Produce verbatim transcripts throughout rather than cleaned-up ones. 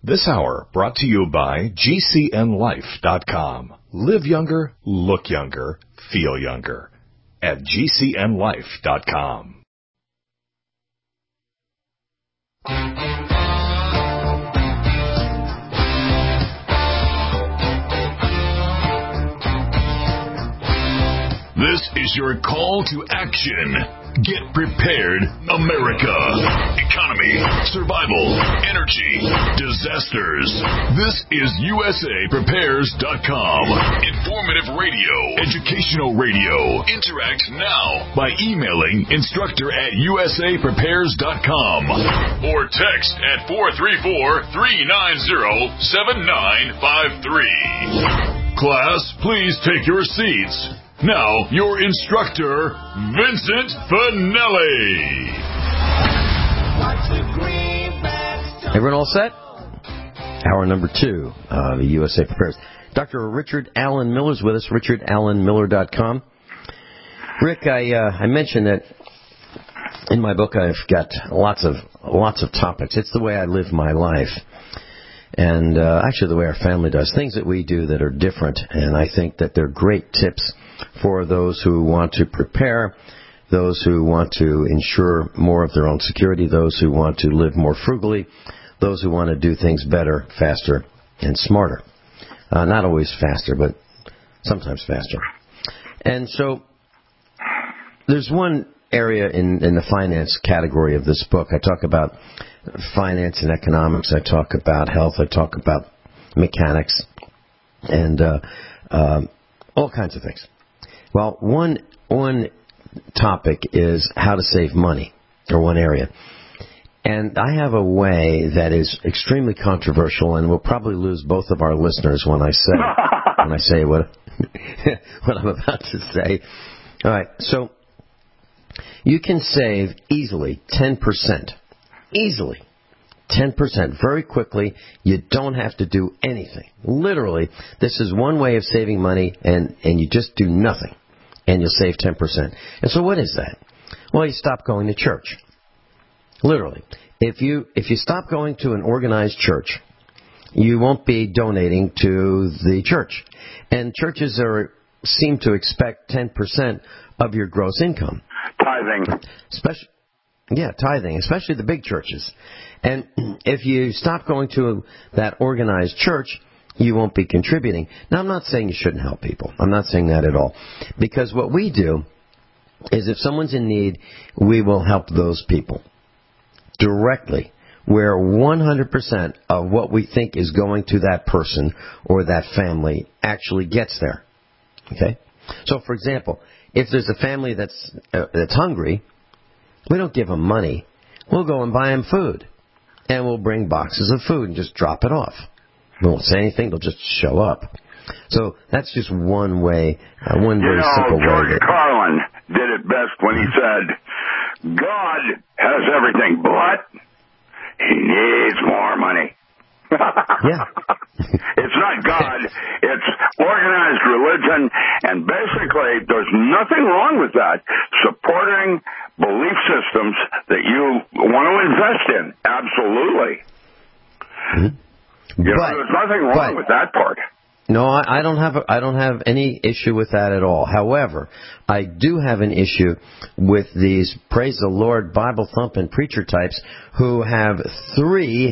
This hour brought to you by G C N life dot com. Live younger, look younger, feel younger at G C N life dot com. This is your call to action. Get prepared, America. Economy, survival, energy, disasters. This is U S A Prepares dot com. Informative radio, educational radio. Interact now by emailing instructor at U S A Prepares dot com or text at four three four, three nine zero, seven nine five three. Class, please take your seats. Now, your instructor, Vincent Finelli. Everyone all set? Hour number two of the U S A Prepares. Doctor Richard Alan Miller's with us, richard allen miller dot com. Rick, I uh, I mentioned that in my book I've got lots of lots of topics. It's the way I live my life. And uh, actually the way our family does. Things that we do that are different. And I think that they're great tips for those who want to prepare, those who want to ensure more of their own security, those who want to live more frugally, those who want to do things better, faster, and smarter. Uh, not always faster, but sometimes faster. And so there's one area in, in the finance category of this book. I talk about finance and economics. I talk about health. I talk about mechanics and uh, uh, all kinds of things. Well, one one topic is how to save money, or one area. And I have a way that is extremely controversial, and will probably lose both of our listeners when I say when I say what what I'm about to say. All right, so you can save easily ten percent. Easily. ten percent. Very quickly. You don't have to do anything. Literally, this is one way of saving money, and, and you just do nothing. And you'll save ten percent. And so what is that? Well, you stop going to church. Literally. If you if you stop going to an organized church, you won't be donating to the church. And churches are seem to expect ten percent of your gross income. Tithing. Especially, yeah, tithing, especially the big churches. And if you stop going to that organized church, you won't be contributing. Now, I'm not saying you shouldn't help people. I'm not saying that at all. Because what we do is if someone's in need, we will help those people directly, where one hundred percent of what we think is going to that person or that family actually gets there. Okay? So, for example, if there's a family that's uh, that's hungry, we don't give them money. We'll go and buy them food. And we'll bring boxes of food and just drop it off. We won't say anything. They'll just show up. So that's just one way, uh, one very you know, simple George way. That, Carlin did it best when he said, God has everything, but he needs more money. Yeah. It's not God. It's organized religion. And basically, there's nothing wrong with that. Supporting belief systems that you want to invest in. Absolutely. Mm-hmm. You but, know, there's nothing wrong but, with that part. No, I, I don't have. A, I don't have any issue with that at all. However, I do have an issue with these praise the Lord Bible thumping preacher types who have three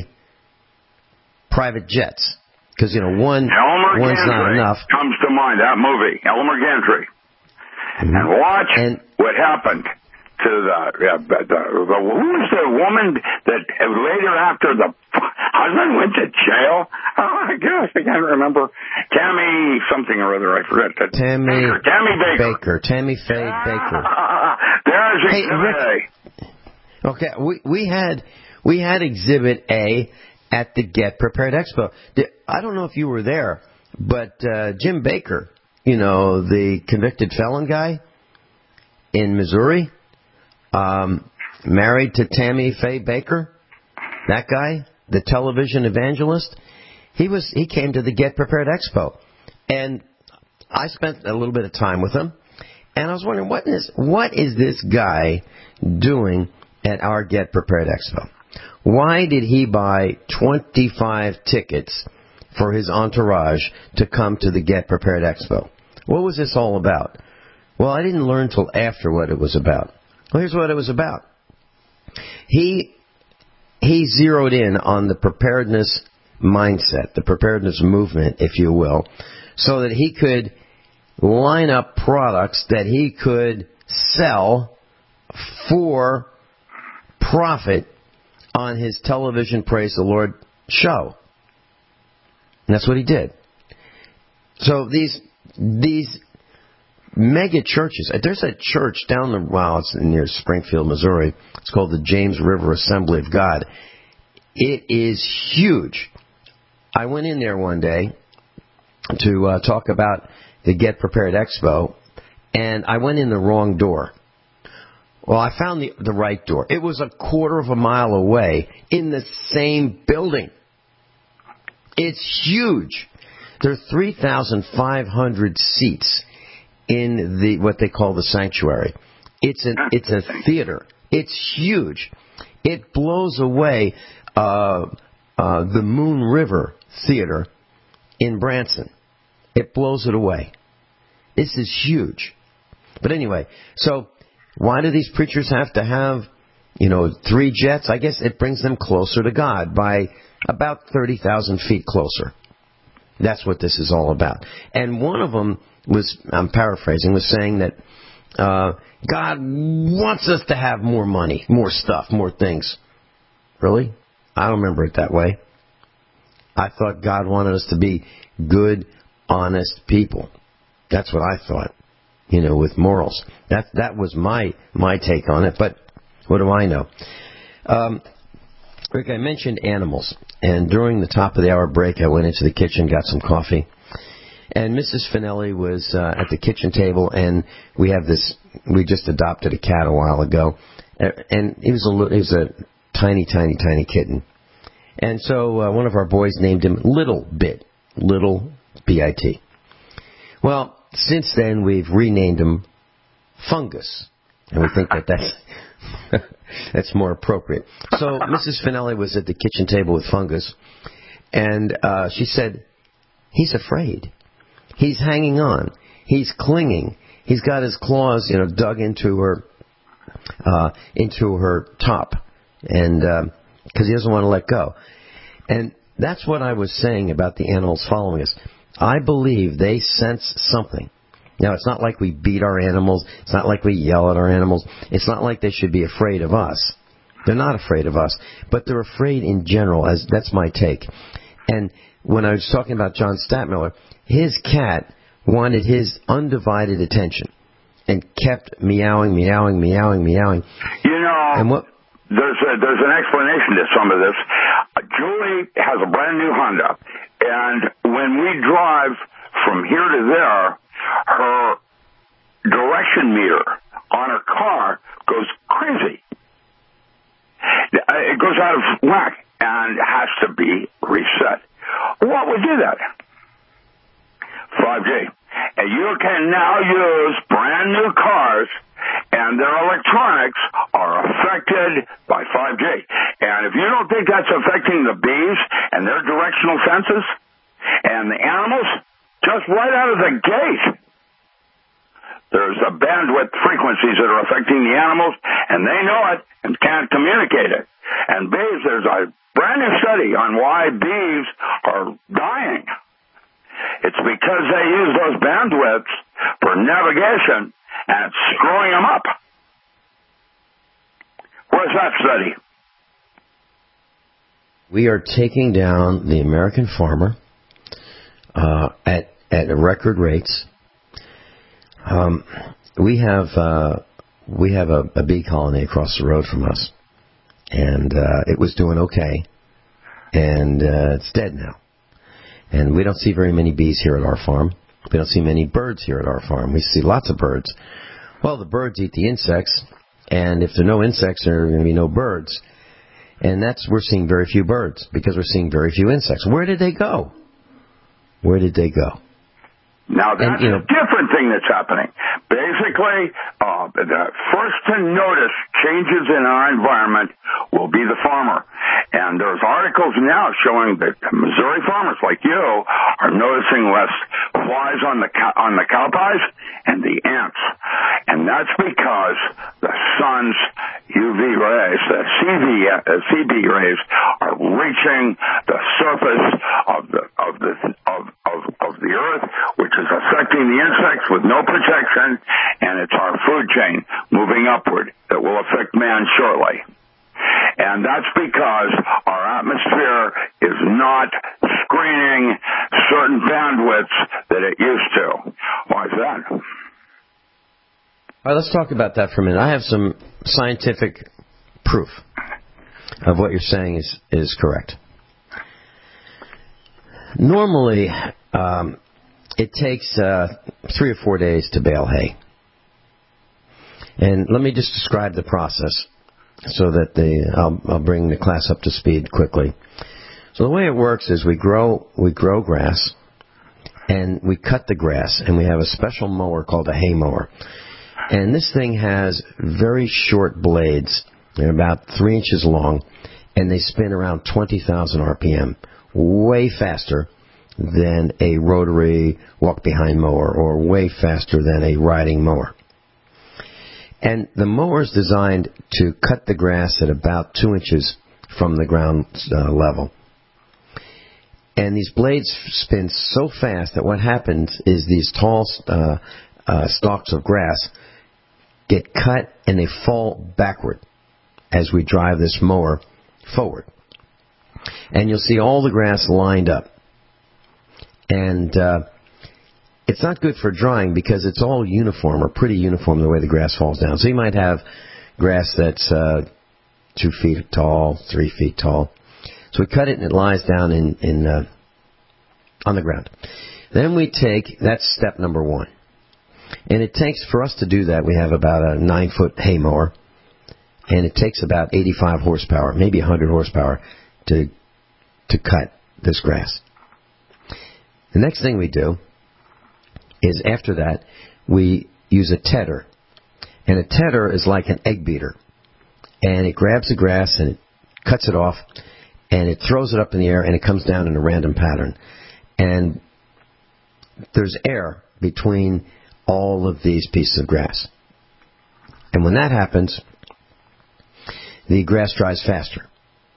private jets. Because you know one Elmer one's Gantry not enough. Comes to mind, that movie, Elmer Gantry, Mm-hmm. and watch and, what happened to the, uh, the, the who was the woman that later after the husband went to jail? Oh my gosh, I can't remember. Tammy something or other, I forget. That. Tammy Baker. Tammy Baker. Baker. Tammy Faye Baker. There's Hey, Exhibit Rick, A. Okay, we we had we had Exhibit A at the Get Prepared Expo. I don't know if you were there, but uh, Jim Baker, you know, the convicted felon guy in Missouri, um, married to Tammy Faye Baker, that guy, the television evangelist, he was he came to the Get Prepared Expo, and I spent a little bit of time with him, and I was wondering what is what is this guy doing at our Get Prepared Expo? Why did he buy twenty-five tickets for his entourage to come to the Get Prepared Expo? What was this all about? Well, I didn't learn till after what it was about. Well, here's what it was about. He he zeroed in on the preparedness mindset, the preparedness movement, if you will, so that he could line up products that he could sell for profit on his television Praise the Lord show. And that's what he did. So these these mega churches, there's a church down the, well, it's near Springfield, Missouri. It's called the James River Assembly of God. It is huge. I went in there one day to uh, talk about the Get Prepared Expo, and I went in the wrong door. Well, I found the, the right door. It was a quarter of a mile away in the same building. It's huge. There are three thousand five hundred seats in the what they call the sanctuary. It's an it's a theater. It's huge. It blows away uh, uh, the Moon River Theater in Branson. It blows it away. This is huge. But anyway, so why do these preachers have to have, you know, three jets? I guess it brings them closer to God by about thirty thousand feet closer. That's what this is all about. And one of them was, I'm paraphrasing, was saying that uh, God wants us to have more money, more stuff, more things. Really? I don't remember it that way. I thought God wanted us to be good, honest people. That's what I thought, you know, with morals. That that was my my take on it, but what do I know? Um, Rick, I mentioned animals, and during the top of the hour break, I went into the kitchen, got some coffee, and Missus Finelli was uh, at the kitchen table, and we have this, we just adopted a cat a while ago, and he was a, he was a tiny, tiny, tiny kitten. And so uh, one of our boys named him Little Bit, Little B I T. Well, since then, we've renamed him Fungus, and we think that that's that's more appropriate. So Missus Finelli was at the kitchen table with Fungus, and uh, she said, he's afraid. He's hanging on. He's clinging. He's got his claws, you know, dug into her uh, into her top, and because uh, he doesn't want to let go. And that's what I was saying about the animals following us. I believe they sense something. Now, it's not like we beat our animals. It's not like we yell at our animals. It's not like they should be afraid of us. They're not afraid of us, but they're afraid in general. As that's my take. And when I was talking about John Stadtmiller, his cat wanted his undivided attention and kept meowing, meowing, meowing, meowing. You know, and what? There's a, there's an explanation to some of this. Julie has a brand new Honda, and when we drive from here to there, her direction meter on her car goes crazy. It goes out of whack and has to be reset. What would do that? five G. And you can now use brand new cars, and their electronics are affected by five G. And if you don't think that's affecting the bees and their directional senses and the animals, just right out of the gate, there's a bandwidth frequencies that are affecting the animals, and they know it and can't communicate it. And bees, there's a brand new study on why bees are dying. It's because they use those bandwidths for navigation, and it's screwing them up. Where's that study? We are taking down the American farmer uh, at at record rates. Um, we have uh, we have a, a bee colony across the road from us, and uh, it was doing okay, and uh, it's dead now. And we don't see very many bees here at our farm. We don't see many birds here at our farm. We see lots of birds. Well, the birds eat the insects, and if there are no insects, there are going to be no birds. And that's, we're seeing very few birds because we're seeing very few insects. Where did they go? Where did they go? Now, that's and, you know, a different thing that's happening. Basically, uh, the first to notice changes in our environment will be the farmer. And there's articles now showing that Missouri farmers like you are noticing less flies on the cow, on the cow pies and the ants. And that's because the sun's U V rays, the C V, uh, C B rays, are reaching the surface of the of the of, of of the earth, which is affecting the insects with no protection, and it's our food chain moving upward that will affect man shortly. And that's because our atmosphere is not screening certain bandwidths that it used to. Why is that? All right, let's talk about that for a minute. I have some scientific proof of what you're saying is, is correct. Normally, um, it takes uh, three or four days to bale hay. And let me just describe the process so that the I'll, I'll bring the class up to speed quickly. So the way it works is we grow we grow grass, and we cut the grass, and we have a special mower called a hay mower. And this thing has very short blades. They're about three inches long, and they spin around twenty thousand R P M, way faster than a rotary walk-behind mower or way faster than a riding mower. And the mower is designed to cut the grass at about two inches from the ground uh, level. And these blades spin so fast that what happens is these tall uh, uh, stalks of grass get cut and they fall backward as we drive this mower forward. And you'll see all the grass lined up. And uh, it's not good for drying because it's all uniform or pretty uniform the way the grass falls down. So you might have grass that's uh, two feet tall, three feet tall. So we cut it and it lies down in, in uh, on the ground. Then we take, that's step number one. And it takes, for us to do that, we have about a nine-foot hay mower. And it takes about eighty-five horsepower, maybe one hundred horsepower, to to cut this grass. The next thing we do is, after that, we use a tedder. And a tedder is like an egg beater. And it grabs the grass and it cuts it off, and it throws it up in the air, and it comes down in a random pattern. And there's air between all of these pieces of grass. And when that happens, the grass dries faster.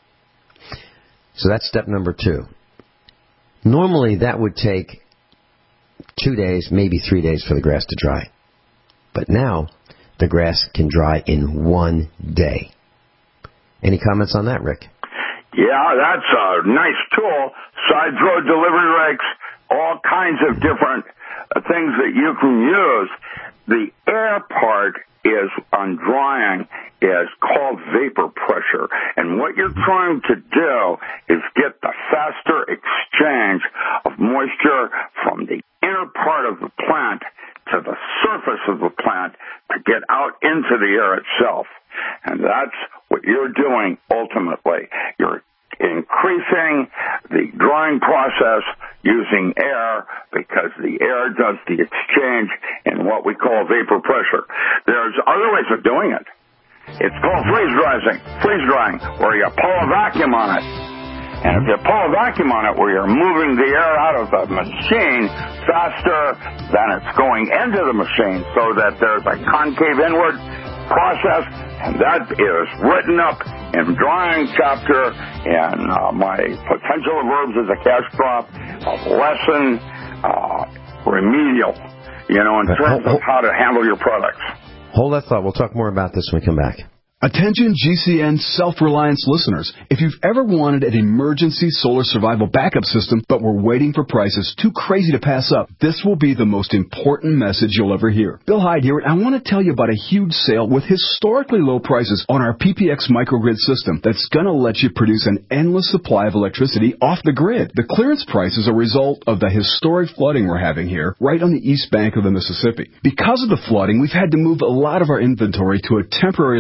So that's step number two. Normally, that would take two days, maybe three days for the grass to dry. But now, the grass can dry in one day. Any comments on that, Rick? Yeah, that's a nice tool. Side road delivery rakes, all kinds of different uh, things that you can use. The air part is on drying is called vapor pressure. And what you're trying to do is get the faster exchange of moisture from the inner part of the plant to the surface of the plant to get out into the air itself. And that's what you're doing ultimately. You're increasing the drying process using air because the air does the exchange in what we call vapor pressure. There's other ways of doing it. It's called freeze drying, freeze drying, where you pull a vacuum on it. And if you pull a vacuum on it where you're moving the air out of the machine faster than it's going into the machine so that there's a concave inward process, and that is written up in drying chapter in uh, my Potential of Herbs as a Cash Crop of lesson uh, remedial, you know, in terms of how to handle your products. Hold that thought. We'll talk more about this when we come back. Attention G C N Self-Reliance listeners. If you've ever wanted an emergency solar survival backup system but were waiting for prices too crazy to pass up, this will be the most important message you'll ever hear. Bill Hyde here, and I want to tell you about a huge sale with historically low prices on our P P X microgrid system that's going to let you produce an endless supply of electricity off the grid. The clearance price is a result of the historic flooding we're having here right on the east bank of the Mississippi. Because of the flooding, we've had to move a lot of our inventory to a temporary location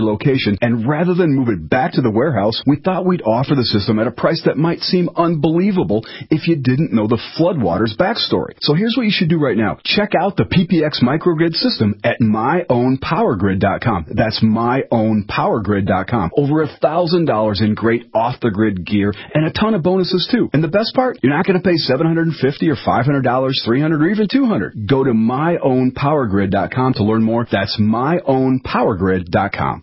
installation, and rather than move it back to the warehouse, we thought we'd offer the system at a price that might seem unbelievable if you didn't know the floodwaters backstory. So here's what you should do right now. Check out the P P X microgrid system at my own power grid dot com. That's my own power grid dot com. Over a thousand dollars in great off-the-grid gear and a ton of bonuses too. And the best part, you're not going to pay seven hundred fifty dollars or five hundred dollars, three hundred dollars or even two hundred dollars. Go to my own power grid dot com to learn more. That's my own power grid dot com.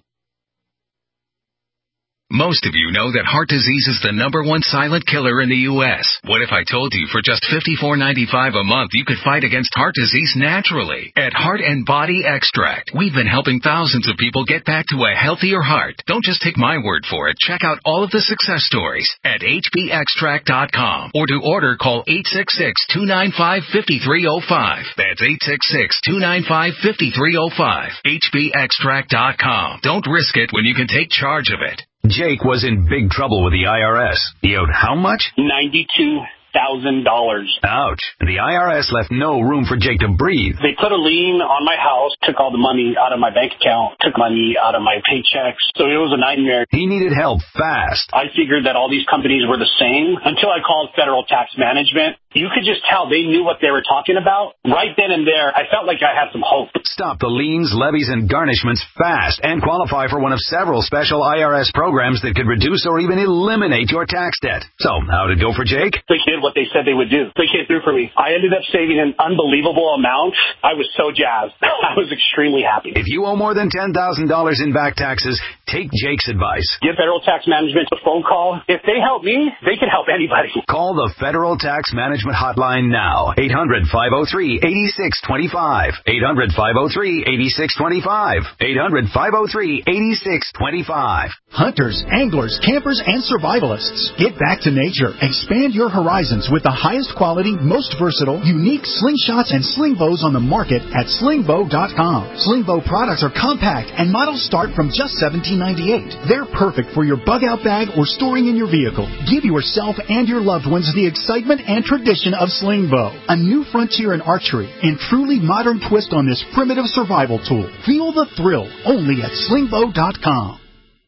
Most of you know that heart disease is the number one silent killer in the U S What if I told you for just fifty-four ninety-five a month you could fight against heart disease naturally? At Heart and Body Extract, we've been helping thousands of people get back to a healthier heart. Don't just take my word for it. Check out all of the success stories at H B extract dot com, or to order, call eight six six, two nine five, five three zero five. That's eight six six, two nine five, five three zero five. H B extract dot com. Don't risk it when you can take charge of it. Jake was in big trouble with the I R S. He owed how much? ninety-two thousand dollars. Ouch. The I R S left no room for Jake to breathe. They put a lien on my house, took all the money out of my bank account, took money out of my paychecks. So it was a nightmare. He needed help fast. I figured that all these companies were the same until I called Federal Tax Management. You could just tell they knew what they were talking about. Right then and there, I felt like I had some hope. Stop the liens, levies, and garnishments fast and qualify for one of several special I R S programs that could reduce or even eliminate your tax debt. So, how'd it go for Jake? They did what they said they would do. They came through for me. I ended up saving an unbelievable amount. I was so jazzed. I was extremely happy. If you owe more than ten thousand dollars in back taxes, take Jake's advice. Give Federal Tax Management a phone call. If they help me, they can help anybody. Call the Federal Tax Management Hotline now. eight hundred, five oh three, eight six two five. eight hundred, five oh three, eight six two five. eight hundred, five oh three, eight six two five. Hunters, anglers, campers, and survivalists. Get back to nature. Expand your horizons with the highest quality, most versatile, unique slingshots and sling bows on the market at sling bow dot com. Sling bow products are compact and models start from just seventeen ninety-eight. They're perfect for your bug-out bag or storing in your vehicle. Give yourself and your loved ones the excitement and tradition of sling bow. A new frontier in archery and truly modern twist on this primitive survival tool. Feel the thrill only at sling bow dot com.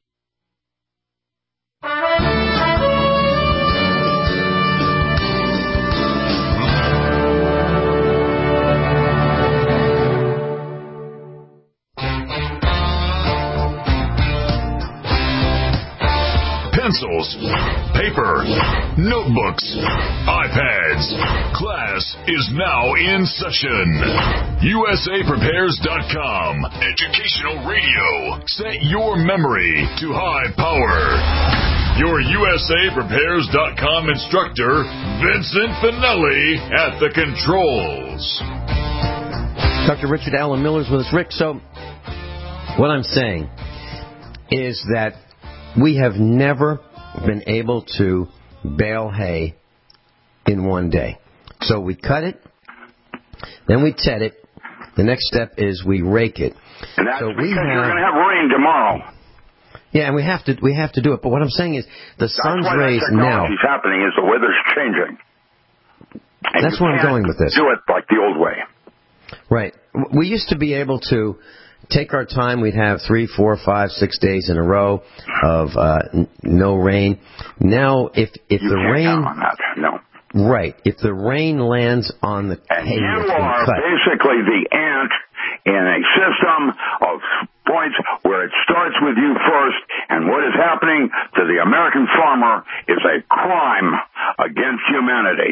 Pencils, paper, notebooks, iPads. Class is now in session. U S A Prepares dot com. Educational radio. Set your memory to high power. Your U S A Prepares dot com instructor, Vincent Finelli, at the controls. Doctor Richard Alan Miller's with us. Rick, so what I'm saying is that we have never been able to bale hay in one day. So we cut it, then we ted it. The next step is we rake it. And that's so because we have, you're going to have rain tomorrow. Yeah, and we have to we have to do it. But what I'm saying is the That's sun's why rays that now. technology's happening is the weather's changing. And That's you where I'm can't going with this. Do it like the old way. Right. We used to be able to take our time. We'd have three, four, five, six days in a row of uh, n- no rain. Now, if if You the can't rain, count on that. No. right, if the rain lands on the And hay you that's been are cut, basically the ant in a system of points where it starts with you first, and what is happening to the American farmer is a crime against humanity.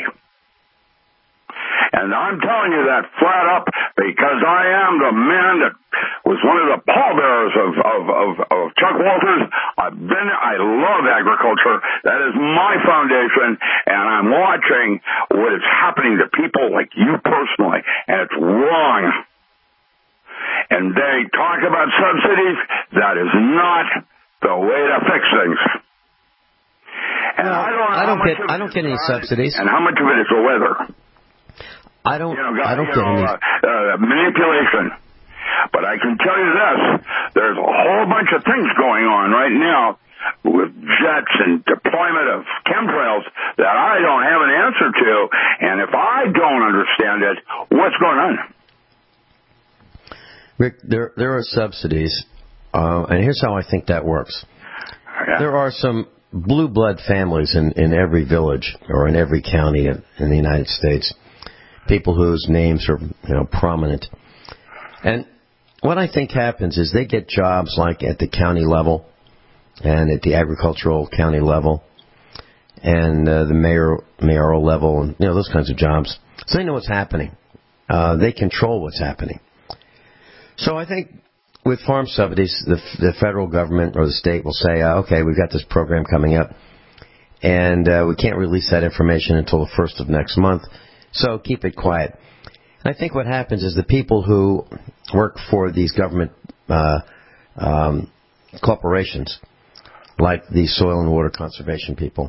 And I'm telling you that flat up because I am the man that was one of the pallbearers of, of, of, of Chuck Walters. I've been, I love agriculture. That is my foundation, and I'm watching what is happening to people like you personally, and it's wrong. And they talk about subsidies. That is not the way to fix things. And I don't, know I don't how much get of I it don't is get any God, subsidies. and how much of it is the weather. I don't You know, I don't you get know, any. uh, uh, manipulation. But I can tell you this, there's a whole bunch of things going on right now with jets and deployment of chemtrails that I don't have an answer to, and if I don't understand it, what's going on? Rick, there there are subsidies Uh, and here's how I think that works. Yeah. There are some blue blood families in, in every village or in every county in, in the United States, people whose names are, you know, prominent. And what I think happens is they get jobs like at the county level and at the agricultural county level and uh, the mayor, mayoral level, and you know, those kinds of jobs. So they know what's happening. Uh, they control what's happening. So I think with farm subsidies, the, the federal government or the state will say, uh, okay, we've got this program coming up, and uh, we can't release that information until the first of next month, so keep it quiet. And I think what happens is the people who work for these government uh, um, corporations, like the soil and water conservation people,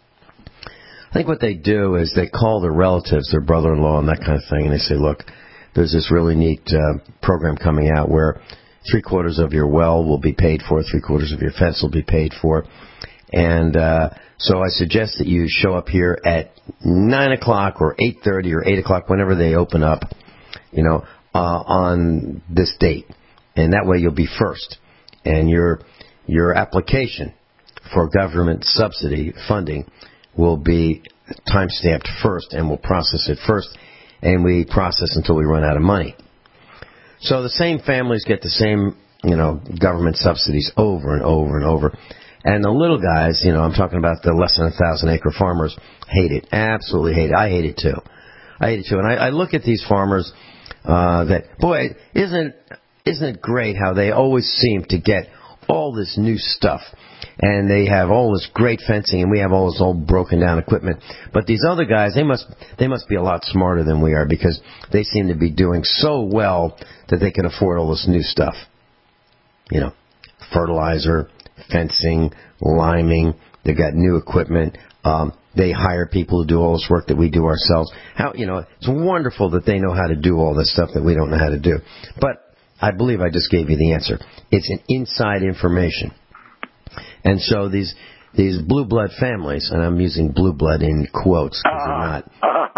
I think what they do is they call their relatives, their brother-in-law and that kind of thing, and they say, look, there's this really neat uh, program coming out where three-quarters of your well will be paid for, three-quarters of your fence will be paid for. And uh, so I suggest that you show up here at nine o'clock or eight thirty or eight o'clock, whenever they open up, you know, uh, on this date. And that way you'll be first. And your your application for government subsidy funding will be time-stamped first, and we'll process it first. And we process until we run out of money. So the same families get the same, you know, government subsidies over and over and over. And the little guys, you know, I'm talking about the less than a thousand acre farmers, hate it. Absolutely hate it. I hate it too. I hate it too. And I, I look at these farmers uh, that, boy, isn't, isn't it great how they always seem to get all this new stuff. And they have all this great fencing, and we have all this old broken down equipment. But these other guys, they must they must be a lot smarter than we are, because they seem to be doing so well that they can afford all this new stuff. You know, fertilizer, fencing, liming. They've got new equipment. Um, they hire people to do all this work that we do ourselves. How, you know, it's wonderful that they know how to do all this stuff that we don't know how to do. But I believe I just gave you the answer. It's an inside information. And so these these blue blood families, and I'm using blue blood in quotes because they're not,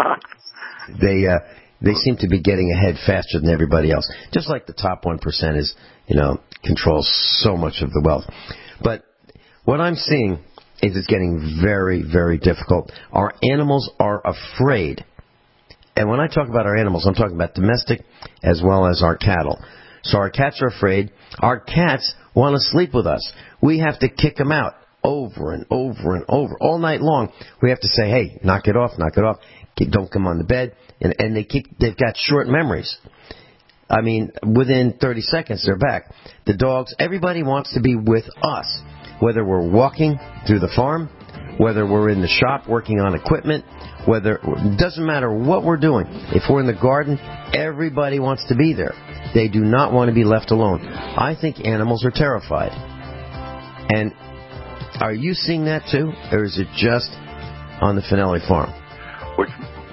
they uh, they seem to be getting ahead faster than everybody else. Just like the top one percent is, you know, controls so much of the wealth. But what I'm seeing is it's getting very, very difficult. Our animals are afraid. And when I talk about our animals, I'm talking about domestic as well as our cattle. So our cats are afraid. Our cats want to sleep with us. We have to kick them out over and over and over all night long. We have to say, hey, knock it off, knock it off. Don't come on the bed. And, and they keep, they've got short memories. I mean, within thirty seconds, they're back. The dogs, everybody wants to be with us, whether we're walking through the farm, whether we're in the shop working on equipment, whether, it doesn't matter what we're doing. If we're in the garden, everybody wants to be there. They do not want to be left alone. I think animals are terrified. And are you seeing that too? Or is it just on the Finelli farm? Which?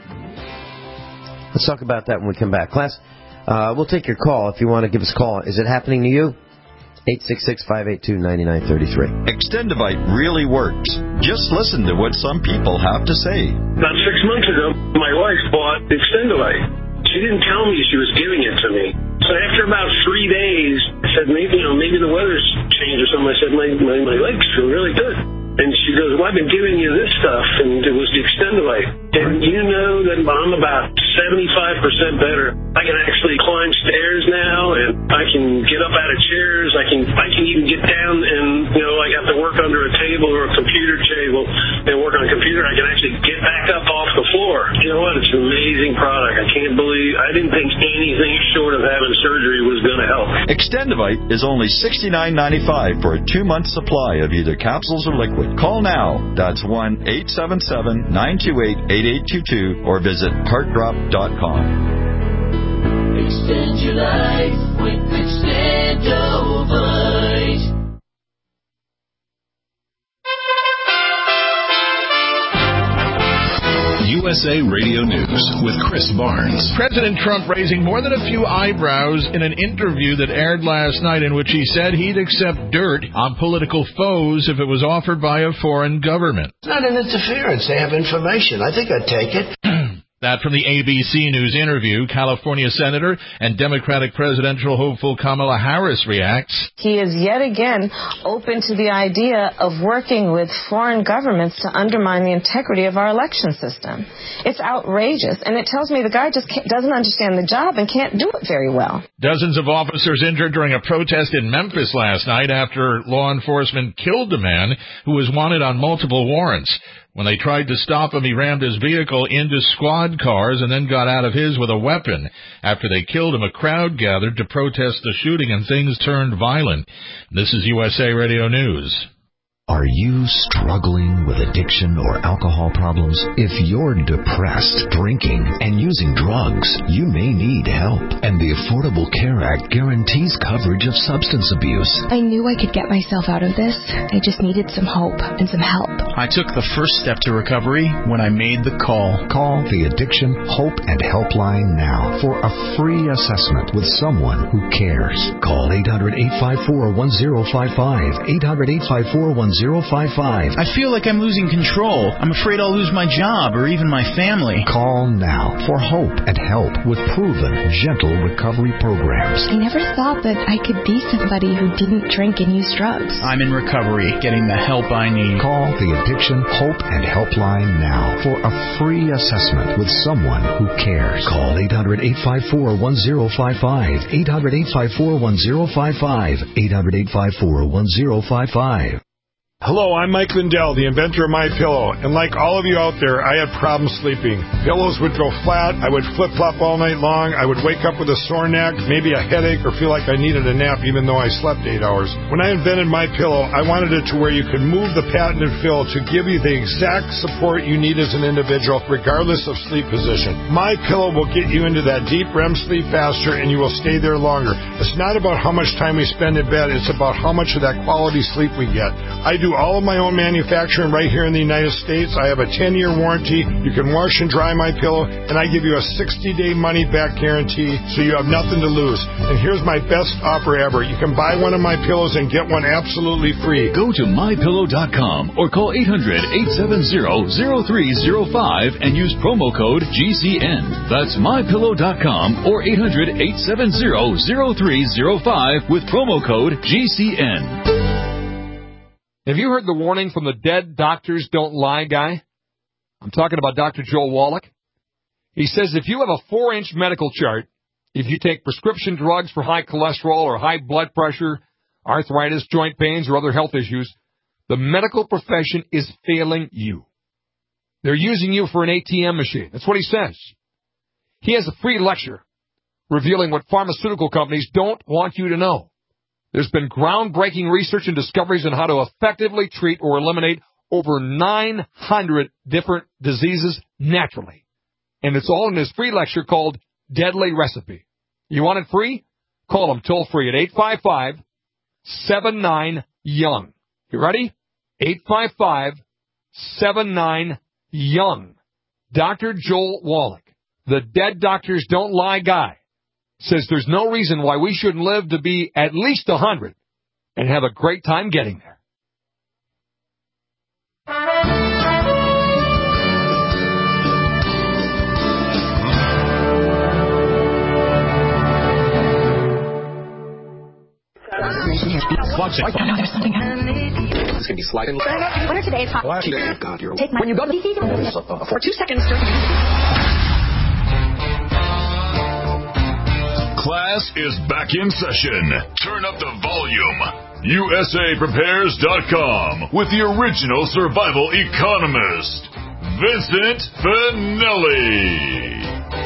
Let's talk about that when we come back. Class, uh, we'll take your call if you want to give us a call. Is it happening to you? eight six six, five eight two, nine nine three three. Extendivite really works. Just listen to what some people have to say. About six months ago, my wife bought Extendivite. She didn't tell me she was giving it to me. So after about three days, I said, maybe, you know, maybe the weather's changed or something. I said, my, my, my legs feel really good. And she goes, well, I've been giving you this stuff, and it was the Extendivite. And you know that I'm about seventy-five percent better. I can actually climb stairs now, and I can get up out of chairs. I can I can even get down and, you know, I have to work under a table or a computer table and work on a computer. I can actually get back up off the floor. You know what? It's an amazing product. I can't believe, I didn't think anything short of having surgery was going to help. Extendivite is only sixty-nine ninety-five for a two-month supply of either capsules or liquid. Call now. That's one eight seven seven, nine two eight, eight eight two two or visit heart drop dot com. Extend your life with Extendivite. U S A Radio News with Chris Barnes. President Trump raising more than a few eyebrows in an interview that aired last night in which he said he'd accept dirt on political foes if it was offered by a foreign government. It's not an interference. They have information. I think I'd take it. That from the A B C News interview. California Senator and Democratic presidential hopeful Kamala Harris reacts. He is yet again open to the idea of working with foreign governments to undermine the integrity of our election system. It's outrageous, and it tells me the guy just can't, doesn't understand the job and can't do it very well. Dozens of officers injured during a protest in Memphis last night after law enforcement killed a man who was wanted on multiple warrants. When they tried to stop him, he rammed his vehicle into squad cars and then got out of his with a weapon. After they killed him, a crowd gathered to protest the shooting and things turned violent. This is U S A Radio News. Are you struggling with addiction or alcohol problems? If you're depressed, drinking, and using drugs, you may need help. And the Affordable Care Act guarantees coverage of substance abuse. I knew I could get myself out of this. I just needed some hope and some help. I took the first step to recovery when I made the call. Call the Addiction Hope and Helpline now for a free assessment with someone who cares. Call eight hundred, eight five four, one zero five five, eight hundred, eight five four, one zero five five. I feel like I'm losing control. I'm afraid I'll lose my job or even my family. Call now for hope and help with proven, gentle recovery programs. I never thought that I could be somebody who didn't drink and use drugs. I'm in recovery, getting the help I need. Call the Addiction Hope and Helpline now for a free assessment with someone who cares. Call eight hundred, eight five four, one zero five five, eight hundred, eight five four, one zero five five, eight hundred, eight five four, one zero five five. Hello, I'm Mike Lindell, the inventor of MyPillow, and like all of you out there, I had problems sleeping. Pillows would go flat, I would flip-flop all night long, I would wake up with a sore neck, maybe a headache, or feel like I needed a nap even though I slept eight hours. When I invented MyPillow, I wanted it to where you could move the patented fill to give you the exact support you need as an individual, regardless of sleep position. MyPillow will get you into that deep R E M sleep faster, and you will stay there longer. It's not about how much time we spend in bed, it's about how much of that quality sleep we get. I do all of my own manufacturing right here in the United States. I have a ten-year warranty. You can wash and dry my pillow, and I give you a sixty-day money-back guarantee, so you have nothing to lose. And here's my best offer ever. You can buy one of my pillows and get one absolutely free. Go to my pillow dot com or call eight hundred, eight seven zero, zero three zero five and use promo code G C N. That's my pillow dot com or eight hundred, eight seven zero, zero three zero five with promo code G C N. Have you heard the warning from the Dead Doctors Don't Lie guy? I'm talking about Doctor Joel Wallach. He says if you have a four-inch medical chart, if you take prescription drugs for high cholesterol or high blood pressure, arthritis, joint pains, or other health issues, the medical profession is failing you. They're using you for an A T M machine. That's what he says. He has a free lecture revealing what pharmaceutical companies don't want you to know. There's been groundbreaking research and discoveries on how to effectively treat or eliminate over nine hundred different diseases naturally. And it's all in his free lecture called Deadly Recipe. You want it free? Call him toll free at eight five five, seven nine, young. You ready? eight five five, seven nine, young. Doctor Joel Wallach, the Dead Doctors Don't Lie guy, says there's no reason why we shouldn't live to be at least one hundred and have a great time getting there. Watch it. Oh, no, there's something happening. This can be sliding. What are today's hot? Oh, God, you're... Take my... When you go to... Uh, for two seconds... Class is back in session. Turn up the volume. U S A Prepares dot com with the original survival economist, Vincent Finelli.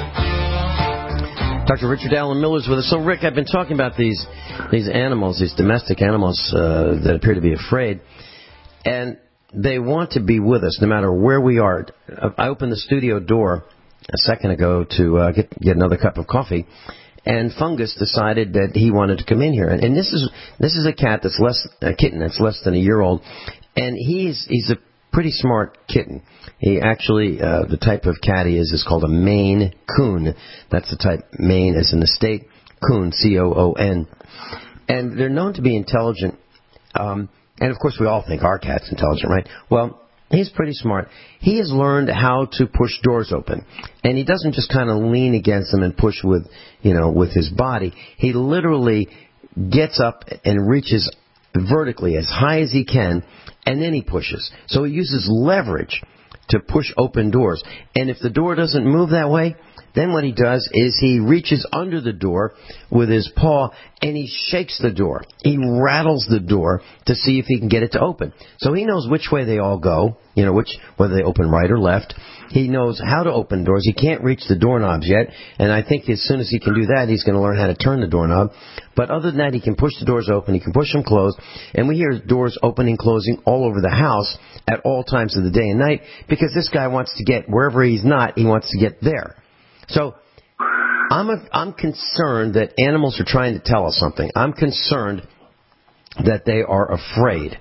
Doctor Richard Allen Miller is with us. So, Rick, I've been talking about these these animals, these domestic animals uh, that appear to be afraid, and they want to be with us no matter where we are. I opened the studio door a second ago to uh, get get another cup of coffee, and Fungus decided that he wanted to come in here. And, and this is this is a cat that's less a kitten that's less than a year old, and he's he's a pretty smart kitten. He actually, uh, the type of cat he is is called a Maine Coon. That's the type, Maine as in the state, Coon, C O O N. And they're known to be intelligent. Um, and, of course, we all think our cat's intelligent, right? Well, He's pretty smart. He has learned how to push doors open. And he doesn't just kind of lean against them and push with, you know, with his body. He literally gets up and reaches vertically as high as he can, and then he pushes. So he uses leverage to push open doors. And if the door doesn't move that way, then what he does is he reaches under the door with his paw and he shakes the door. He rattles the door to see if he can get it to open. So he knows which way they all go, you know, which whether they open right or left. He knows how to open doors. He can't reach the doorknobs yet, and I think as soon as he can do that, he's going to learn how to turn the doorknob. But other than that, he can push the doors open, he can push them closed, and we hear doors opening, closing all over the house at all times of the day and night because this guy wants to get wherever he's not, he wants to get there. So I'm a, I'm concerned that animals are trying to tell us something. I'm concerned that they are afraid.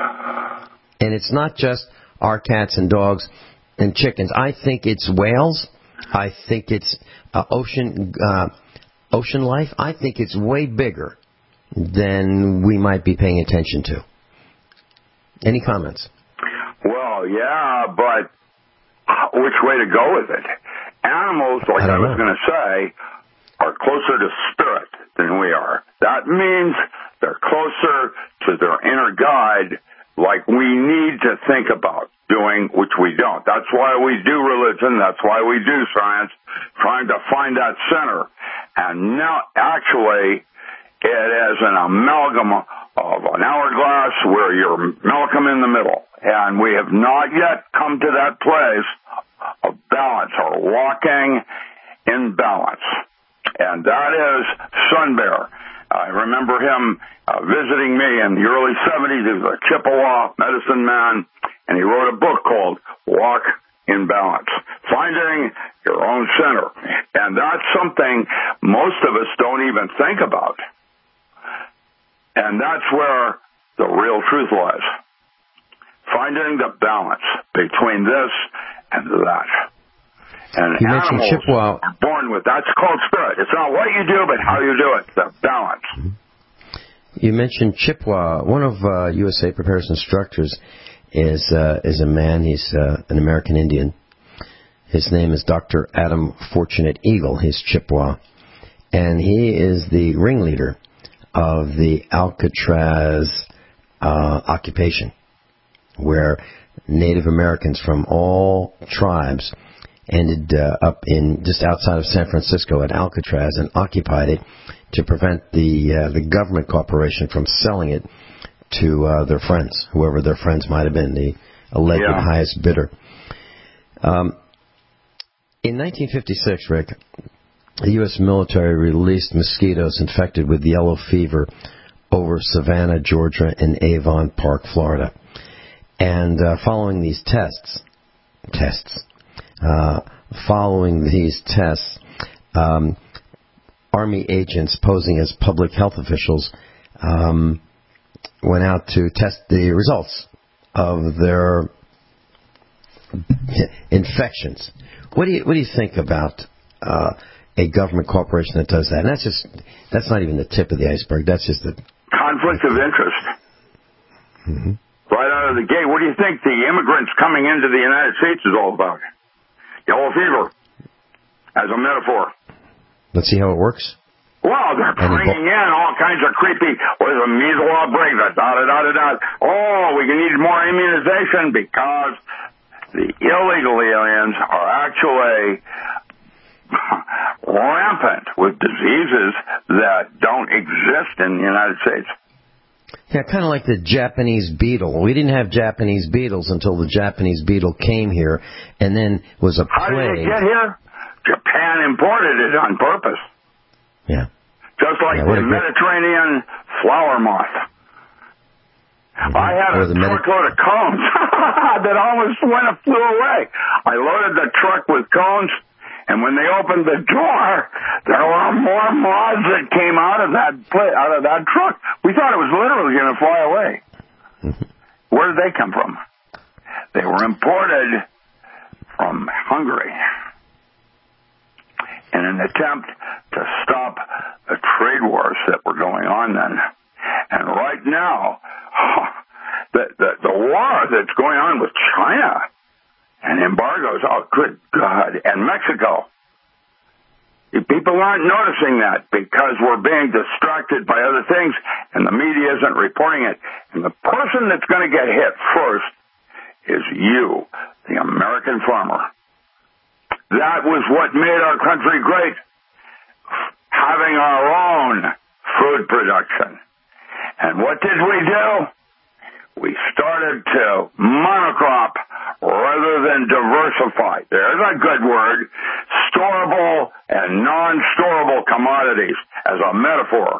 And it's not just our cats and dogs and chickens. I think it's whales. I think it's uh, ocean uh, ocean life. I think it's way bigger than we might be paying attention to. Any comments? Well, yeah, but which way to go with it? Animals, like I, I was going to say, are closer to spirit than we are. That means they're closer to their inner guide, like we need to think about doing, which we don't. That's why we do religion. That's why we do science, trying to find that center. And now, actually, it is an amalgam of an hourglass where you're Malcolm in the middle. And we have not yet come to that place of balance, or walking in balance. And that is Sun Bear. I remember him uh, visiting me in the early seventies. He was a Chippewa medicine man, and he wrote a book called Walk in Balance, Finding Your Own Center. And that's something most of us don't even think about. And that's where the real truth lies. Finding the balance between this and that. And you animals mentioned Chippewa. are born with, that's called spirit. It's not what you do, but how you do it, the balance. You mentioned Chippewa. One of uh, U S A Prepares instructors is uh, is a man. He's uh, an American Indian. His name is Doctor Adam Fortunate Eagle. He's Chippewa. And he is the ringleader of the Alcatraz uh, occupation, where Native Americans from all tribes ended uh, up in just outside of San Francisco at Alcatraz and occupied it to prevent the uh, the government corporation from selling it to uh, their friends, whoever their friends might have been, the alleged yeah. highest bidder. Um, in nineteen fifty-six, Rick, the U S military released mosquitoes infected with yellow fever over Savannah, Georgia, and Avon Park, Florida. And uh, following these tests, tests, uh, following these tests, um, Army agents posing as public health officials um, went out to test the results of their infections. What do you what do you think about uh, a government corporation that does that? And that's just that's not even the tip of the iceberg. That's just the conflict of interest. Mm-hmm. Right out of the gate. What do you think the immigrants coming into the United States is all about? Yellow fever, as a metaphor. Let's see how it works. Well, they're bringing in all kinds of creepy, what is a measles outbreak, da da da da da. Oh, we need more immunization because the illegal aliens are actually rampant with diseases that don't exist in the United States. Yeah, kind of like the Japanese beetle. We didn't have Japanese beetles until the Japanese beetle came here and then was a plague. How did it get here? Japan imported it on purpose. Yeah. Just like yeah, the Mediterranean flower moth. Mm-hmm. I had a truckload of cones that almost went and flew away. I loaded the truck with cones, and when they opened the door, there were more moths that came out of that out of that truck. We thought it was literally going to fly away. Mm-hmm. Where did they come from? They were imported from Hungary in an attempt to stop the trade wars that were going on then. And right now, the, the, the war that's going on with China and embargoes, oh, good God, and Mexico. People aren't noticing that because we're being distracted by other things and the media isn't reporting it. And the person that's going to get hit first is you, the American farmer. That was what made our country great, having our own food production. And what did we do? We started to monocrop rather than diversify. There's a good word. Storable and non-storable commodities as a metaphor.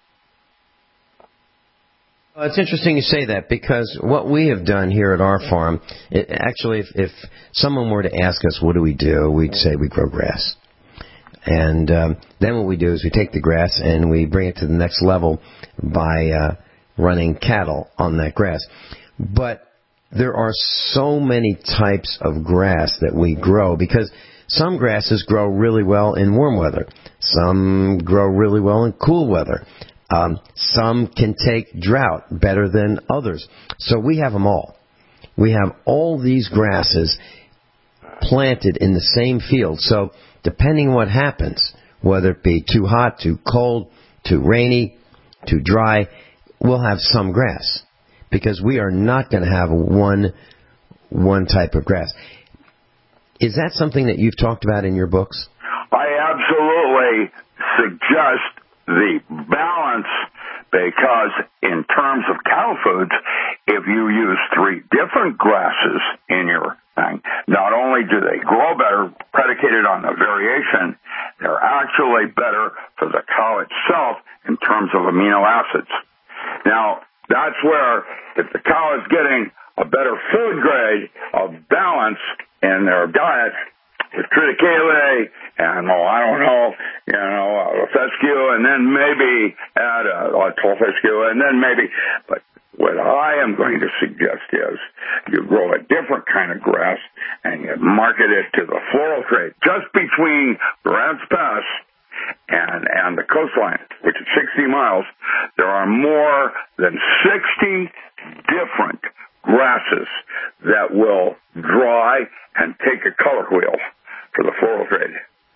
Well, it's interesting you say that because what we have done here at our farm, it, actually, if, if someone were to ask us, what do we do, we'd say we grow grass. And um, then what we do is we take the grass and we bring it to the next level by uh, running cattle on that grass. But there are so many types of grass that we grow because some grasses grow really well in warm weather. Some grow really well in cool weather. Um, some can take drought better than others. So we have them all. We have all these grasses planted in the same field. So depending what happens, whether it be too hot, too cold, too rainy, too dry, we'll have some grass because we are not going to have one one type of grass. Is that something that you've talked about in your books? I absolutely suggest the balance because in terms of cow foods, if you use three different grasses in your thing, not only do they grow better, predicated on the variation, they're actually better for the cow itself in terms of amino acids. Now, that's where if the cow is getting a better food grade of balance in their diet with triticale and, oh, I don't know, you know, a fescue, and then maybe add a, a tall fescue, and then maybe, but what I am going to suggest is you grow a different kind of grass and you market it to the floral trade. Just between Grants Pass and, and the coastline, which is sixty miles, there are more than sixty different grasses that will dry and take a color wheel for the floral trade.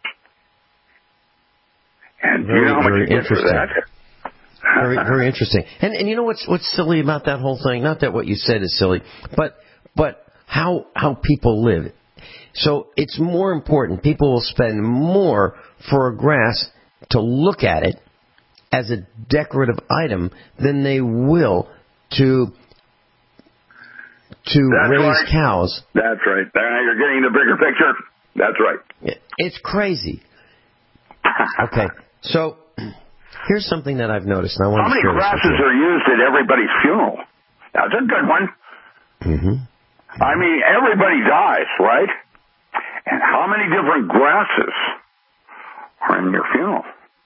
And very, you know how much very you get interesting. for that? very, very interesting. And and you know what's what's silly about that whole thing? Not that what you said is silly, but but how how people live. So it's more important. People will spend more for a grass to look at it as a decorative item than they will to to That's raise right. cows. That's right. Now you're getting the bigger picture. That's right. It's crazy. Okay, so here's something that I've noticed. And I want How to many share this grasses with you. are used at everybody's funeral? That's a good one. Mm-hmm. I mean, everybody dies, right? And how many different grasses are in your funeral?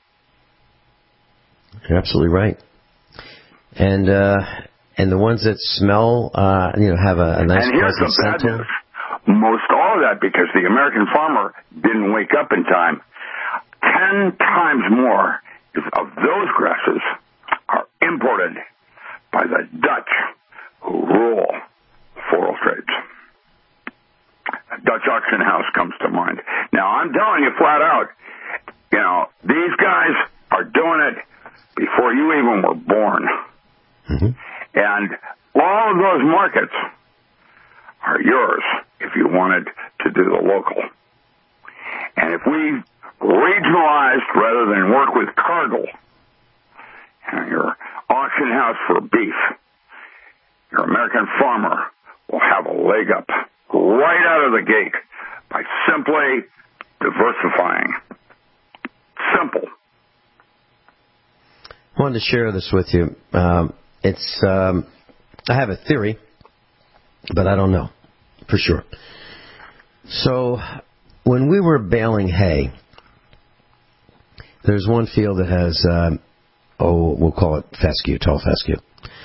You're absolutely right. And uh, and the ones that smell, uh, you know, have a, a nice and here's pleasant the bad scent to them. news. Most all of that because the American farmer didn't wake up in time. Ten times more of those grasses are imported by the Dutch who rule floral trades. A Dutch auction house comes to mind. Now, I'm telling you flat out, you know, these guys are doing it before you even were born. Mm-hmm. And all of those markets are yours if you wanted to do the local. And if we regionalized rather than work with Cargill, and your auction house for beef, your American farmer will have a leg up right out of the gate by simply diversifying. Simple. I wanted to share this with you. Um, it's um, I have a theory, but I don't know for sure. So when we were baling hay, there's one field that has, um, oh, we'll call it fescue, tall fescue.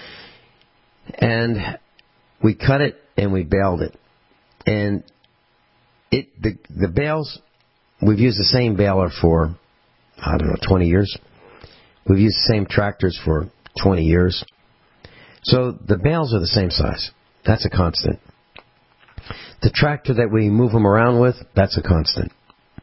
And we cut it and we baled it. And it the the bales, we've used the same baler for, I don't know, twenty years. We've used the same tractors for twenty years. So the bales are the same size. That's a constant. The tractor that we move them around with, that's a constant.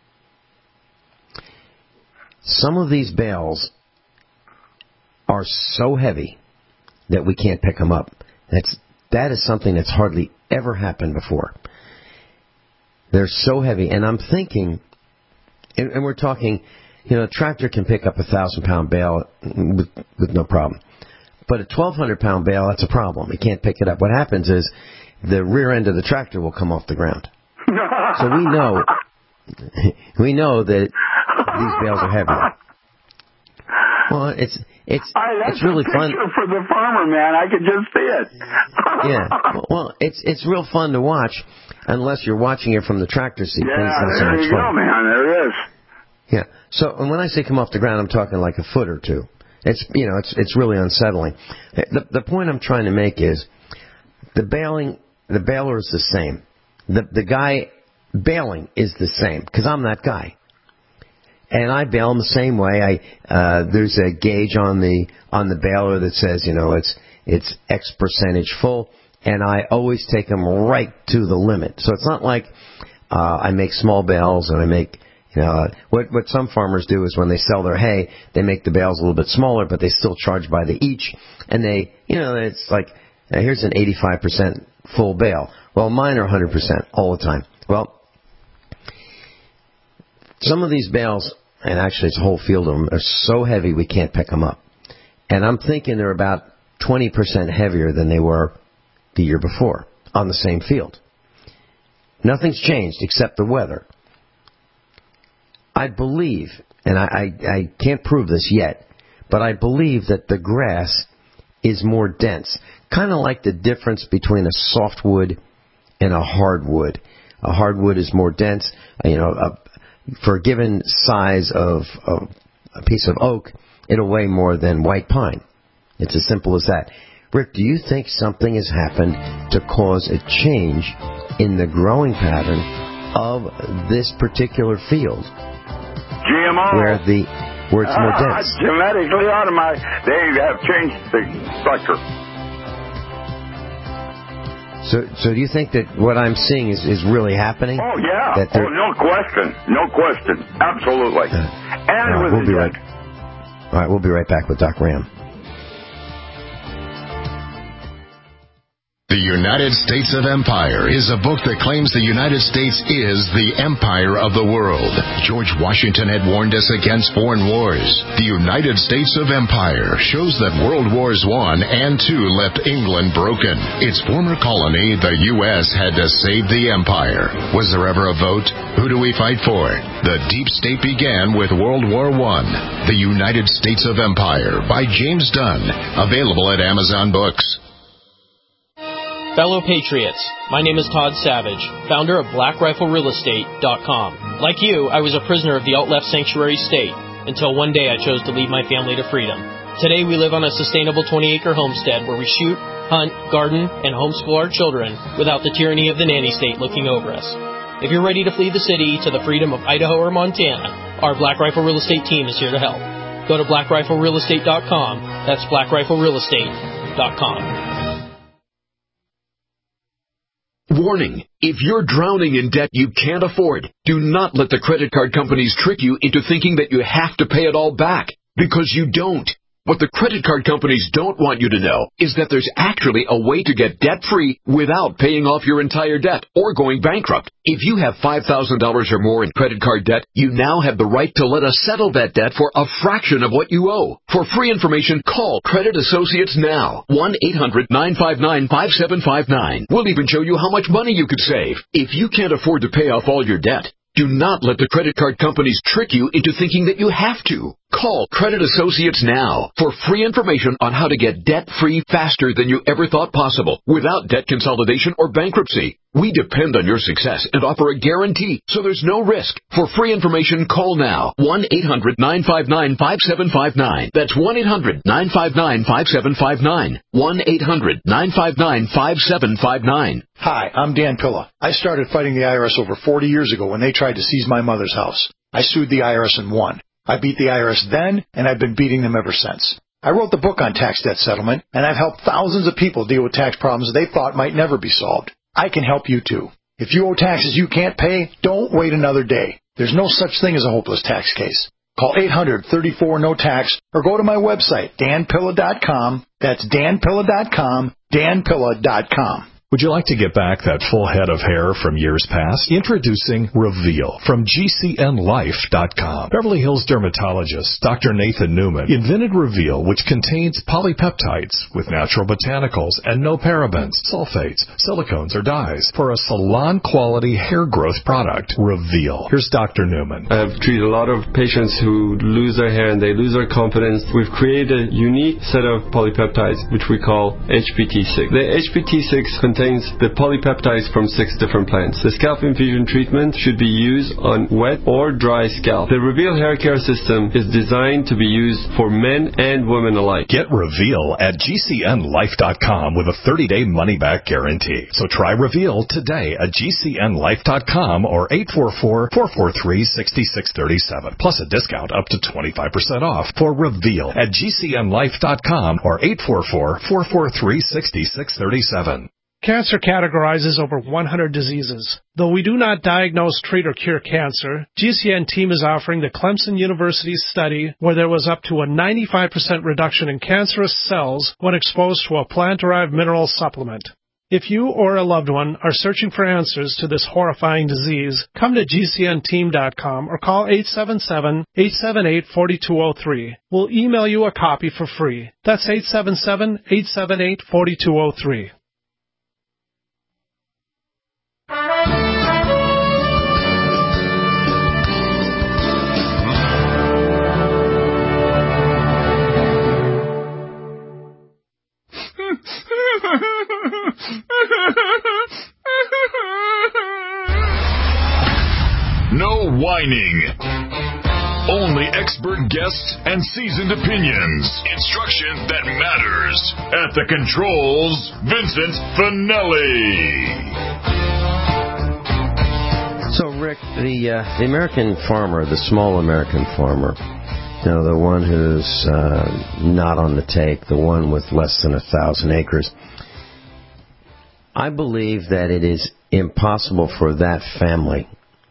Some of these bales are so heavy that we can't pick them up. That's, that is something that's hardly ever happened before. They're so heavy, and I'm thinking, and, and we're talking, you know, a tractor can pick up a thousand pound bale with, with no problem. But a twelve hundred pound bale, that's a problem. You can't pick it up. What happens is the rear end of the tractor will come off the ground. So we know, we know that these bales are heavy. Well, it's it's I, it's really fun for the farmer, man. I could just see it. Yeah. Well, it's it's real fun to watch, unless you're watching it from the tractor seat. Yeah, Then it's not so there much you fun. go, man. There it is. Yeah. So, and when I say come off the ground, I'm talking like a foot or two. It's, you know, it's it's really unsettling. The the point I'm trying to make is the baling, the baler is the same. The the guy baling is the same, because I'm that guy. And I bale them the same way. I uh, there's a gauge on the on the baler that says, you know, it's it's X percentage full, and I always take them right to the limit. So it's not like uh, I make small bales and I make, you know, what what some farmers do is when they sell their hay, they make the bales a little bit smaller, but they still charge by the each, and they, you know, it's like, uh, here's an eighty-five percent full bale. Well, mine are one hundred percent all the time. Well, some of these bales, and actually it's a whole field of them, are so heavy we can't pick them up. And I'm thinking they're about twenty percent heavier than they were the year before on the same field. Nothing's changed except the weather. I believe, and I, I, I can't prove this yet, but I believe that the grass is more dense. Kind of like the difference between a softwood and a hardwood. A hardwood is more dense. You know, a, for a given size of, of a piece of oak, it'll weigh more than white pine. It's as simple as that. Rick, do you think something has happened to cause a change in the growing pattern of this particular field? G M O. Where the where it's more uh, dense. Genetically automated. They have changed the structure. So, so do you think that what I'm seeing is, is really happening? Oh, yeah. That oh, no question. No question. Absolutely. Uh, and uh, with we'll the be right. All right, we'll be right back with Doc Ram. The United States of Empire is a book that claims the United States is the empire of the world. George Washington had warned us against foreign wars. The United States of Empire shows that World Wars One and Two left England broken. Its former colony, the U S, had to save the empire. Was there ever a vote? Who do we fight for? The deep state began with World War One. The United States of Empire by James Dunn. Available at Amazon Books. Fellow Patriots, my name is Todd Savage, founder of Black Rifle Real Estate dot com. Like you, I was a prisoner of the alt-left sanctuary state until one day I chose to lead my family to freedom. Today we live on a sustainable twenty-acre homestead where we shoot, hunt, garden, and homeschool our children without the tyranny of the nanny state looking over us. If you're ready to flee the city to the freedom of Idaho or Montana, our Black Rifle Real Estate team is here to help. Go to Black Rifle Real Estate dot com. That's Black Rifle Real Estate dot com. Warning, if you're drowning in debt you can't afford, do not let the credit card companies trick you into thinking that you have to pay it all back, because you don't. What the credit card companies don't want you to know is that there's actually a way to get debt-free without paying off your entire debt or going bankrupt. If you have five thousand dollars or more in credit card debt, you now have the right to let us settle that debt for a fraction of what you owe. For free information, call Credit Associates now. one eight hundred nine five nine five seven five nine. We'll even show you how much money you could save. If you can't afford to pay off all your debt, do not let the credit card companies trick you into thinking that you have to. Call Credit Associates now for free information on how to get debt-free faster than you ever thought possible without debt consolidation or bankruptcy. We depend on your success and offer a guarantee, so there's no risk. For free information, call now. one eight hundred nine five nine five seven five nine. That's one eight hundred nine five nine five seven five nine. one eight hundred nine five nine five seven five nine. Hi, I'm Dan Pilla. I started fighting the I R S over forty years ago when they tried to seize my mother's house. I sued the I R S and won. I beat the I R S then, and I've been beating them ever since. I wrote the book on tax debt settlement, and I've helped thousands of people deal with tax problems they thought might never be solved. I can help you too. If you owe taxes you can't pay, don't wait another day. There's no such thing as a hopeless tax case. Call eight hundred, thirty-four, no tax or go to my website, dan pilla dot com. That's dan pilla dot com, dan pilla dot com. Would you like to get back that full head of hair from years past? Introducing Reveal from G C N life dot com. Beverly Hills dermatologist Doctor Nathan Newman invented Reveal, which contains polypeptides with natural botanicals and no parabens, sulfates, silicones, or dyes for a salon-quality hair growth product. Reveal. Here's Doctor Newman. I've treated a lot of patients who lose their hair and they lose their confidence. We've created a unique set of polypeptides, which we call H P T six. The H P T six contains contains the polypeptides from six different plants. The scalp infusion treatment should be used on wet or dry scalp. The Reveal hair care system is designed to be used for men and women alike. Get Reveal at G C N life dot com with a thirty-day money-back guarantee. So try Reveal today at G C N life dot com or eight four four, four four three, six six three seven, plus a discount up to twenty-five percent off for Reveal at G C N life dot com or eight four four, four four three, six six three seven. Cancer categorizes over one hundred diseases. Though we do not diagnose, treat, or cure cancer, G C N team is offering the Clemson University study where there was up to a ninety-five percent reduction in cancerous cells when exposed to a plant-derived mineral supplement. If you or a loved one are searching for answers to this horrifying disease, come to G C N team dot com or call eight seven seven, eight seven eight, four two zero three. We'll email you a copy for free. That's eight seven seven, eight seven eight, four two zero three. No whining. Only expert guests and seasoned opinions. Instruction that matters. At the controls, Vincent Finelli. So, Rick, the uh, the American farmer, the small American farmer, you know, the one who's uh, not on the take, the one with less than a thousand acres, I believe that it is impossible for that family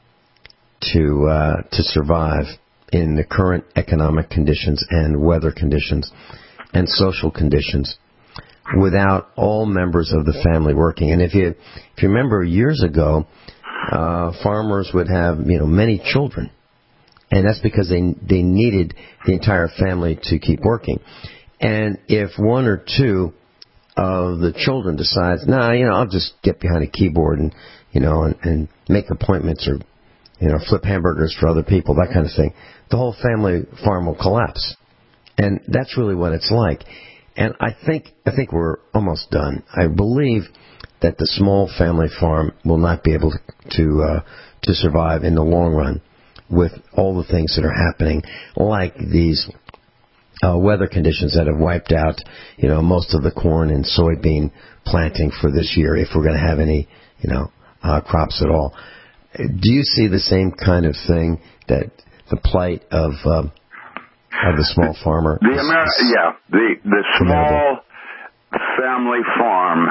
to uh, to survive in the current economic conditions and weather conditions and social conditions without all members of the family working. And if you if you remember years ago, uh, farmers would have you know many children, and that's because they they needed the entire family to keep working. And if one or two of the children decides, nah, you know, I'll just get behind a keyboard and you know and, and make appointments or you know flip hamburgers for other people, that kind of thing, the whole family farm will collapse. And that's really what it's like. And I think I think we're almost done. I believe that the small family farm will not be able to to, uh, to survive in the long run with all the things that are happening, like these uh, weather conditions that have wiped out, you know, most of the corn and soybean planting for this year, if we're going to have any, you know, uh, crops at all. Do you see the same kind of thing, that the plight of uh, of the small farmer? The Amer- yeah, the the small family farm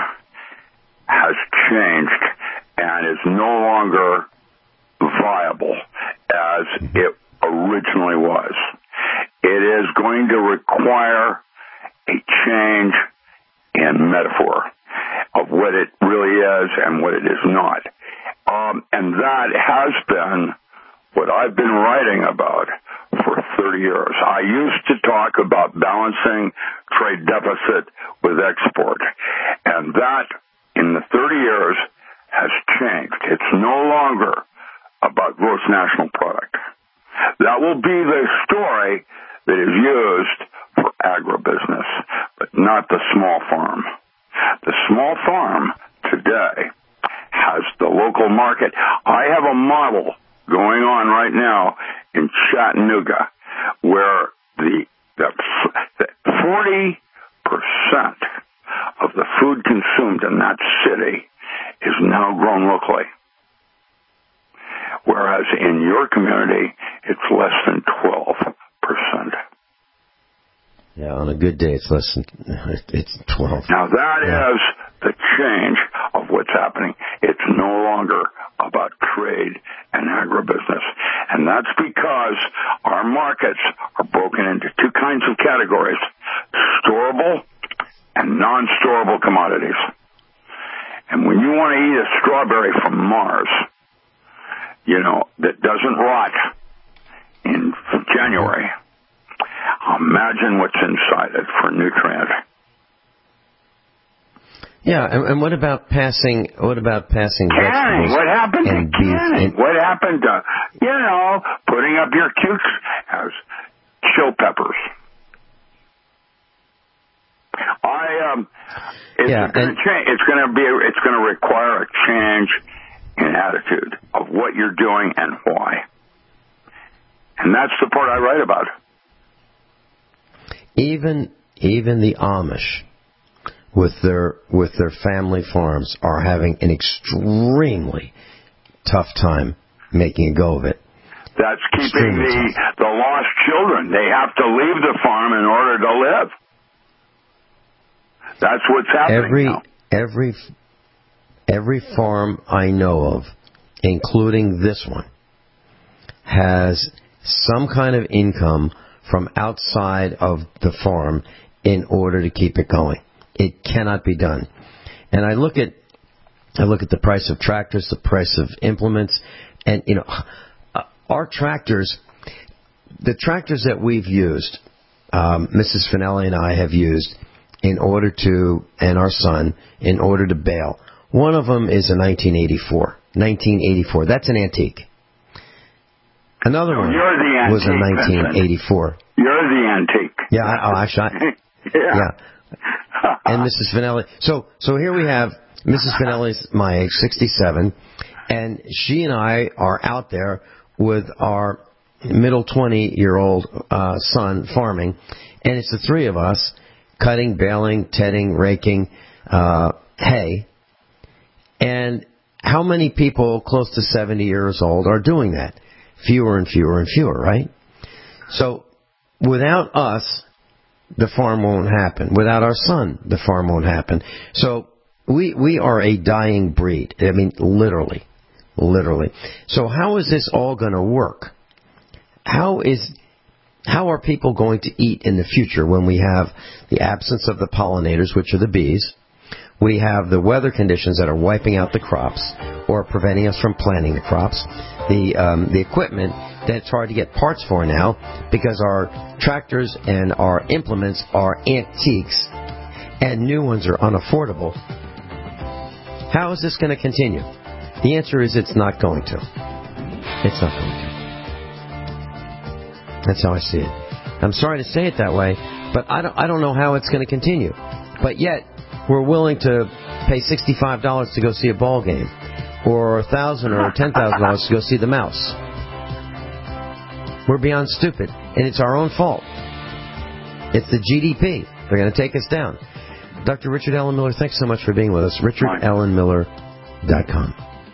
has changed and is no longer viable as it originally was. It is going to require a change in metaphor of what it really is and what it is not. Um, and that has been what I've been writing about for thirty years. I used to talk about balancing trade deficit with export, and that, in the thirty years, has changed. It's no longer about gross national product. That will be the story that is used for agribusiness, but not the small farm. The small farm today has the local market. I have a model going on right now in Chattanooga where the, the, the forty percent of the food consumed in that city is now grown locally. Whereas in your community, it's less than twelve percent. Yeah, on a good day, it's less than, it's twelve. Now that yeah. is the change of what's happening. It's no longer about trade and agribusiness. And that's because our markets are broken into two kinds of categories, storable and non-storable commodities. And when you want to eat a strawberry from Mars, you know, that doesn't rot in January, imagine what's inside it for nutrients. Yeah, and, and what about passing? What about passing canning? vegetables? What happened to and canning? beef? What happened to, you know, putting up your cukes as chill peppers? I um, it's yeah, going to change. It's going to be. It's going to require a change in attitude of what you're doing and why. And that's the part I write about. Even even the Amish, with their with their family farms, are having an extremely tough time making a go of it. That's keeping the the lost children. They have to leave the farm in order to live. That's what's happening every now. every every farm I know of, including this one, has some kind of income from outside of the farm in order to keep it going. It cannot be done. And I look at I look at the price of tractors, the price of implements, and you know, our tractors, the tractors that we've used, um, Missus Finelli and I have used in order to, and our son, in order to bale. One of them is a nineteen eighty-four. nineteen eighty-four. That's an antique. Another so one you're the antique, was a nineteen eighty-four. Vincent. You're the antique. Yeah, I, oh, actually, I, yeah. yeah. And Missus Finelli. So, so here we have Missus Finelli's my age, sixty-seven, and she and I are out there with our middle twenty-year-old uh, son farming, and it's the three of us cutting, baling, tedding, raking uh, hay. And how many people close to seventy years old are doing that? Fewer and fewer and fewer, right? So without us, the farm won't happen. Without our son, the farm won't happen. So we we are a dying breed. I mean, literally. Literally. So how is this all going to work? How is how are people going to eat in the future when we have the absence of the pollinators, which are the bees? We have the weather conditions that are wiping out the crops or preventing us from planting the crops. The um, the equipment that it's hard to get parts for now because our tractors and our implements are antiques and new ones are unaffordable. How is this going to continue? The answer is it's not going to. It's not going to. That's how I see it. I'm sorry to say it that way, but I don't, I don't know how it's going to continue. But yet, we're willing to pay sixty-five dollars to go see a ball game, or one thousand dollars or ten thousand dollars to go see the Mouse. We're beyond stupid, and it's our own fault. It's the G D P. They're going to take us down. Doctor Richard Allen Miller, thanks so much for being with us. richard allen miller dot com.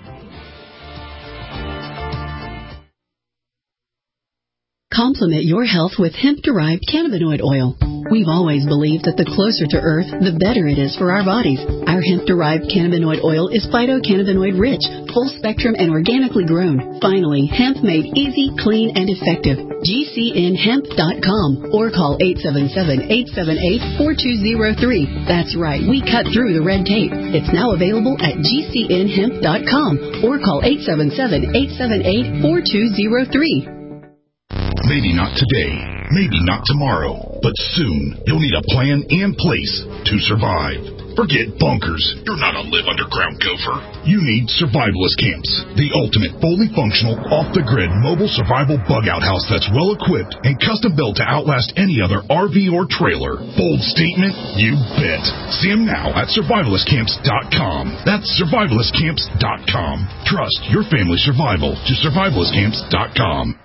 Complement your health with hemp-derived cannabinoid oil. We've always believed that the closer to Earth, the better it is for our bodies. Our hemp-derived cannabinoid oil is phytocannabinoid-rich, full-spectrum, and organically grown. Finally, hemp made easy, clean, and effective. G C N hemp dot com or call eight seven seven, eight seven eight, four two zero three. That's right, we cut through the red tape. It's now available at G C N hemp dot com or call eight seven seven, eight seven eight, four two zero three. Maybe not today, maybe not tomorrow, but soon you'll need a plan in place to survive. Forget bunkers. You're not a live underground gopher. You need survivalist camps, the ultimate fully functional, off-the-grid mobile survival bug-out house that's well-equipped and custom-built to outlast any other R V or trailer. Bold statement? You bet. See them now at survivalist camps dot com. That's survivalist camps dot com. Trust your family's survival to survivalist camps dot com.